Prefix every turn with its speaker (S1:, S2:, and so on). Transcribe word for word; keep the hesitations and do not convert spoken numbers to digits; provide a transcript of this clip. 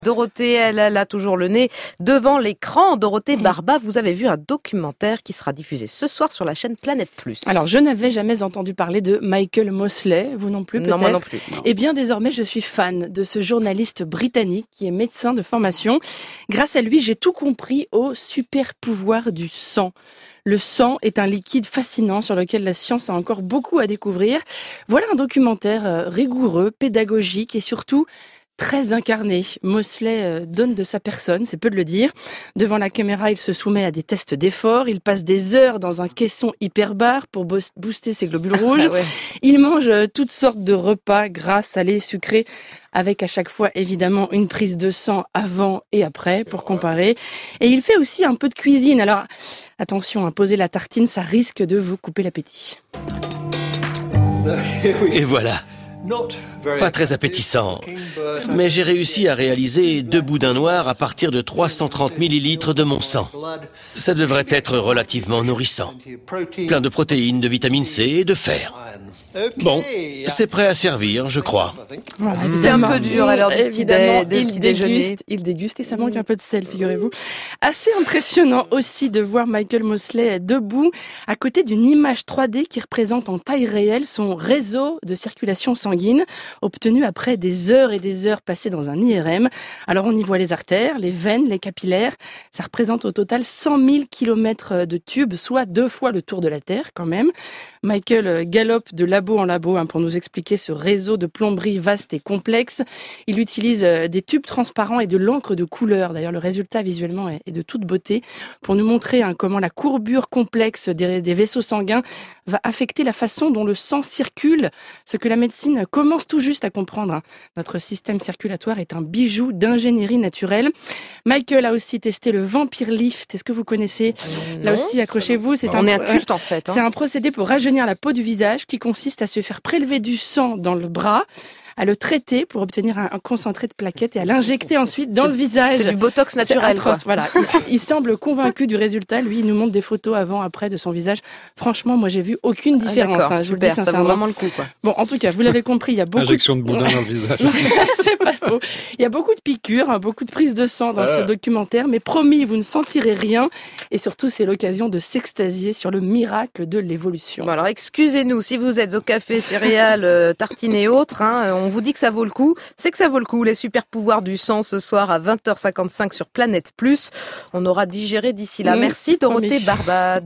S1: Dorothée, elle, elle a toujours le nez devant l'écran. Dorothée Barba, vous avez vu un documentaire qui sera diffusé ce soir sur la chaîne Planète Plus.
S2: Alors, je n'avais jamais entendu parler de Michael Mosley, vous non plus peut-être ?
S1: Non, moi non plus. Non.
S2: Eh bien, désormais, je suis fan de ce journaliste britannique qui est médecin de formation. Grâce à lui, j'ai tout compris au super pouvoir du sang. Le sang est un liquide fascinant sur lequel la science a encore beaucoup à découvrir. Voilà un documentaire rigoureux, pédagogique et surtout très incarné. Mosley donne de sa personne, c'est peu de le dire. Devant la caméra, il se soumet à des tests d'effort. Il passe des heures dans un caisson hyperbare pour booster ses globules rouges. Ah ouais. Il mange toutes sortes de repas gras, salés, sucrés, avec à chaque fois évidemment une prise de sang avant et après pour comparer. Et il fait aussi un peu de cuisine. Alors attention, à poser la tartine, ça risque de vous couper l'appétit.
S3: Et voilà. Pas très appétissant, mais j'ai réussi à réaliser deux boudins noirs à partir de trois cent trente millilitres de mon sang. Ça devrait être relativement nourrissant. Plein de protéines, de vitamine C et de fer. Bon, c'est prêt à servir, je crois.
S1: Voilà, c'est un peu dur à l'heure du petit, dé,
S2: il petit déjeuner. Il déguste et ça manque un peu de sel, figurez-vous. Assez impressionnant aussi de voir Michael Mosley debout à côté d'une image trois D qui représente en taille réelle son réseau de circulation sanguine, obtenu après des heures et des heures passées dans un I R M. Alors on y voit les artères, les veines, les capillaires. Ça représente au total cent mille kilomètres de tubes, soit deux fois le tour de la Terre quand même. Michael galope de labo en labo hein, pour nous expliquer ce réseau de plomberie vaste et complexe. Il utilise des tubes transparents et de l'encre de couleur. D'ailleurs, le résultat visuellement est de toute beauté pour nous montrer hein, comment la courbure complexe des, des vaisseaux sanguins va affecter la façon dont le sang circule, ce que la médecine commence tout juste à comprendre. Hein. Notre système circulatoire est un bijou d'ingénierie naturelle. Michael a aussi testé le Vampire Lift. Est-ce que vous connaissez ?
S1: euh,
S2: Là aussi, accrochez-vous. C'est
S1: On
S2: un,
S1: est un culte en fait. Hein.
S2: C'est un procédé pour rajeunir la peau du visage qui consiste à se faire prélever du sang dans le bras, à le traiter pour obtenir un, un concentré de plaquettes et à l'injecter ensuite dans
S1: c'est,
S2: le visage.
S1: C'est du botox naturel.
S2: Quoi. Voilà. Il, il semble convaincu du résultat. Lui, il nous montre des photos avant, après de son visage. Franchement, moi, j'ai vu aucune différence.
S1: Ah,
S2: hein, je
S1: super,
S2: vous le dis sincèrement.
S1: Ça vaut vraiment le coup, quoi.
S2: Bon, en tout cas, vous l'avez compris, il y a beaucoup
S4: injection de boudin dans le visage.
S2: C'est pas faux. Il y a beaucoup de piqûres, hein, beaucoup de prises de sang dans ah. ce documentaire, mais promis, vous ne sentirez rien. Et surtout, c'est l'occasion de s'extasier sur le miracle de l'évolution.
S1: Bon, alors, excusez-nous, si vous êtes au café, céréales, euh, tartines et autres, hein, on vous dit que ça vaut le coup. C'est que ça vaut le coup, les super pouvoirs du sang ce soir à vingt heures cinquante-cinq sur Planète Plus. On aura digéré d'ici là. Mmh, Merci Dorothée Barba.